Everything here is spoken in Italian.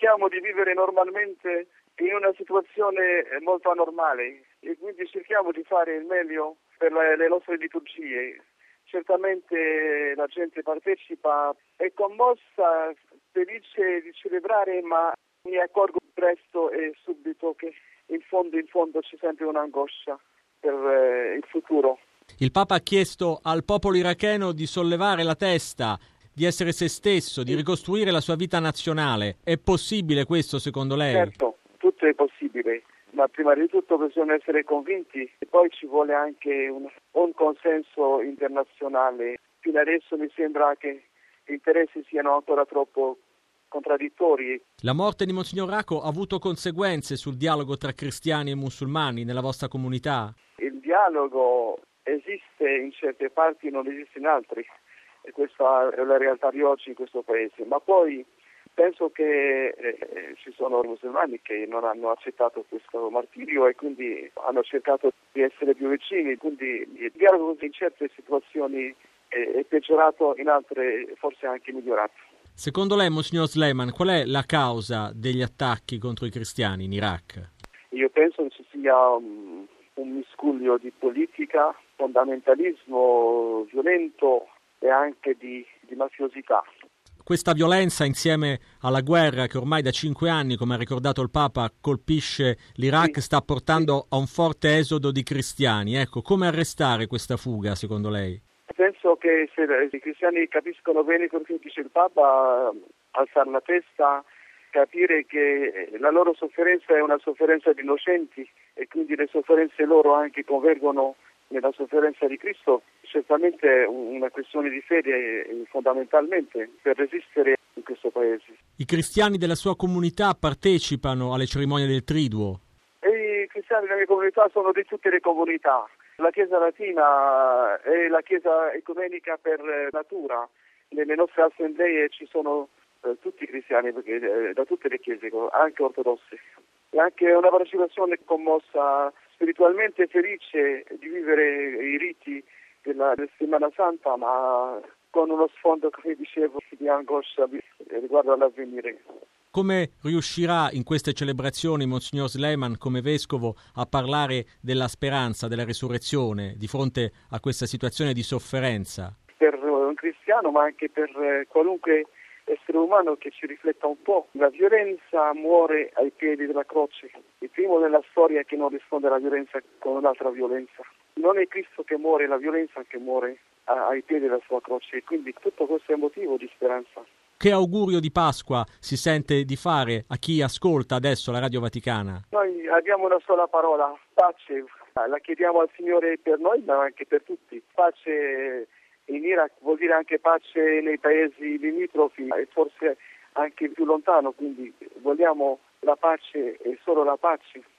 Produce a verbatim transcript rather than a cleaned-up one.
cerchiamo di vivere normalmente in una situazione molto anormale e quindi cerchiamo di fare il meglio per le, le nostre liturgie. Certamente la gente partecipa, è commossa, felice di celebrare, ma mi accorgo presto e subito che in fondo in fondo c'è sempre un'angoscia per eh, il futuro. Il Papa ha chiesto al popolo iracheno di sollevare la testa, di essere se stesso, di ricostruire la sua vita nazionale. È possibile questo secondo lei? Certo, tutto è possibile, ma prima di tutto bisogna essere convinti e poi ci vuole anche un, un consenso internazionale. Fino adesso mi sembra che gli interessi siano ancora troppo contraddittori. La morte di Monsignor Racco ha avuto conseguenze sul dialogo tra cristiani e musulmani nella vostra comunità? Il dialogo esiste in certe parti, non esiste in altre. E questa è la realtà di oggi in questo paese. Ma poi penso che eh, ci sono musulmani che non hanno accettato questo martirio e quindi hanno cercato di essere più vicini. Quindi il dialogo in certe situazioni è, è peggiorato, in altre forse anche migliorato. Secondo lei, Monsignor Sleiman, qual è la causa degli attacchi contro i cristiani in Iraq? Io penso che ci sia um, un miscuglio di politica, fondamentalismo violento e anche di, di mafiosità. Questa violenza, insieme alla guerra che ormai da cinque anni, come ha ricordato il Papa, colpisce l'Iraq, sì, sta portando sì. a un forte esodo di cristiani. Ecco, come arrestare questa fuga, secondo lei? Penso che se i cristiani capiscono bene quello che dice il Papa, alzare la testa, capire che la loro sofferenza è una sofferenza di innocenti e quindi le sofferenze loro anche convergono nella sofferenza di Cristo, certamente è una questione di fede fondamentalmente per resistere in questo paese. I cristiani della sua comunità partecipano alle cerimonie del Triduo? E i cristiani della mia comunità sono di tutte le comunità. La Chiesa Latina è la Chiesa ecumenica per natura. Nelle nostre assemblee ci sono eh, tutti i cristiani perché, eh, da tutte le chiese, anche ortodosse. E anche una partecipazione commossa, spiritualmente felice di vivere i riti della, della Settimana Santa, ma con uno sfondo, come dicevo, di angoscia riguardo all'avvenire. Come riuscirà in queste celebrazioni Monsignor Sleiman, come vescovo, a parlare della speranza, della risurrezione, di fronte a questa situazione di sofferenza? Per un cristiano, ma anche per qualunque essere umano che ci rifletta un po', la violenza muore ai piedi della croce. Il primo nella storia che non risponde alla violenza con un'altra violenza. Non è Cristo che muore, è la violenza che muore ai piedi della sua croce. E quindi tutto questo è motivo di speranza. Che augurio di Pasqua si sente di fare a chi ascolta adesso la Radio Vaticana? Noi abbiamo una sola parola, pace. La chiediamo al Signore per noi, ma anche per tutti. Pace in Iraq vuol dire anche pace nei paesi limitrofi e forse anche più lontano, quindi vogliamo la pace e solo la pace.